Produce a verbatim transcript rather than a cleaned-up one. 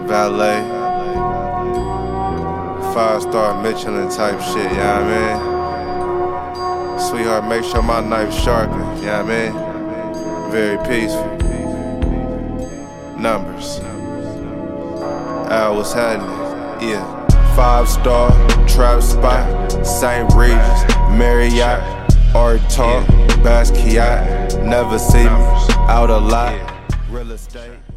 valet, five star Michelin type shit, you know what I mean? Sweetheart, make sure my knife's sharpened, you know what I mean? Very peaceful. Numbers. Al, what's happening? Yeah. Five star, trap spot, Saint Regis, Marriott, Art Talk, Basquiat, never see me, out a lot, real estate.